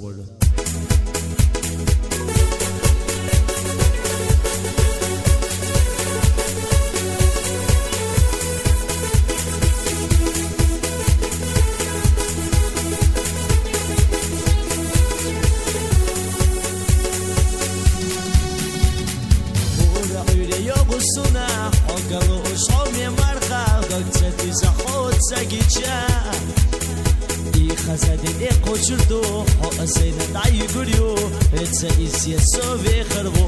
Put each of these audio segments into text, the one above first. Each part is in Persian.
برده سونا حقلو شومي مرخا قلت زخوت ساقيتشا ای خزادی ای قوچردو حق سینا دعی گریو اتسا ایسی سوی خربو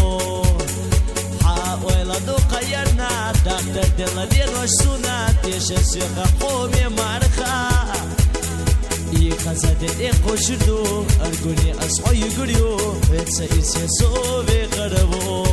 حاویلا دو قیرنا داختر دل دیروش سونا تیش سیخا قومی مرخا ای خزادی ای قوچردو ارگونی اسوی گریو اتسا ایسی سوی خربو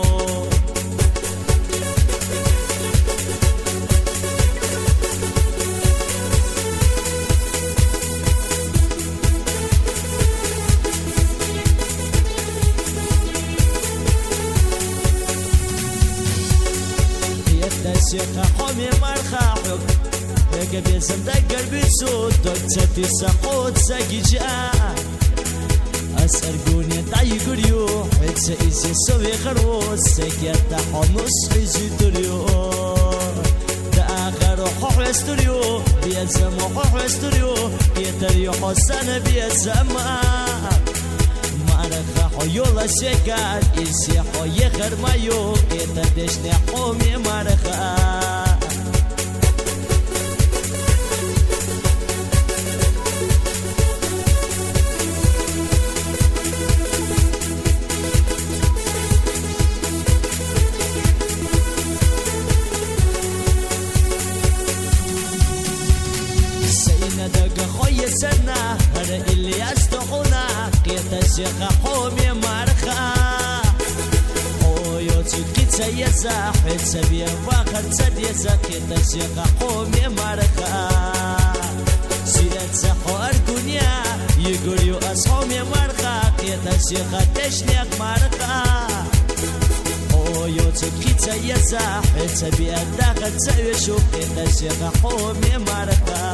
سيخا حومي مرخاحك هيك بيزم دقر بيسود دوكتا في ساقود ساقيجا أسأرقوني دعي قريو حيتسا إيسي سوي خروس سيكياتا حمص حيزي تريو دا آخر حوح استريو بيزم حوح استريو يتريو حسان بيزم مرخا حيولا سيكات إيسي حوي خرمايو يتدشني حومي مرخا سينا دقا خوي سنة هذا اللي يستحونا قيتا سيخا حومي مرخا يوتي تسيزا حيتسا بيا فاخر تسديزا قيتا سيخا حومي مرخا سيرت سحو أركونيا يقوليو أصحومي مرخا قيتا سيخا تشنيق مرخا يوتي تسيزا حيتسا بيا داخل تسويشو قيتا سيخا حومي مرخا